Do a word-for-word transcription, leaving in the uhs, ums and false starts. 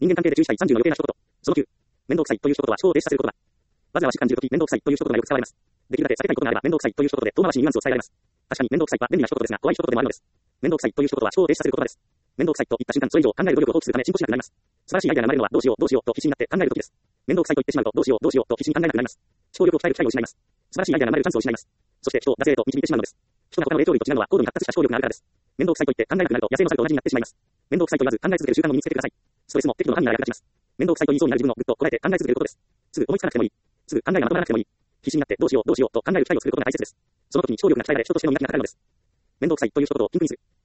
人間関係で注意したいさんじゅうの余計な一言。そのきゅう。面倒くさいという一言は思考を停止させる言葉。わずかし感じるとき、面倒くさいという一言がよく使われます。できるだけ避けたいことがあれば、面倒くさいという一言で遠回しにニュアンスを伝えられます。確かに面倒くさいは便利な一言ですが、怖い一言でもあるのです。面倒くさいという一言は思考を停止させる言葉です。面倒くさいと言った瞬間、それ以上考える努力を放棄するため進歩しなくなります。素晴らしいアイデアが生まれるのはどうしようどうしようと必死になって考えるときです。面倒くさいと言ってしまうとどうしようどうしようと必死に考えなくなります。思考力を鍛える機会を失います。素晴らしいアイデアが生まれるチャンスを失います。そして人を惰性へと導いてしまうのです。人が他の霊長類と違うのは高度に発達した思考力があるからです。面倒くさいと言って考えなくなると野生の猿と同じになってしまいます。面倒くさいと言わず考え続ける習慣を身につけてください。ストレスも適度な範囲なら役立ちます。面倒くさいと言いそうになる自分をぐっとこらえて考え続けることです。すぐ思いつかなくてもいい。すぐ考えがまとまらなくてもいい。必死になってどうしようどうしようと考える機会を作ることが大切です。その時に思考力が鍛えられ人としての磨きがかかるのです。面倒くさいという一言をピンクにする。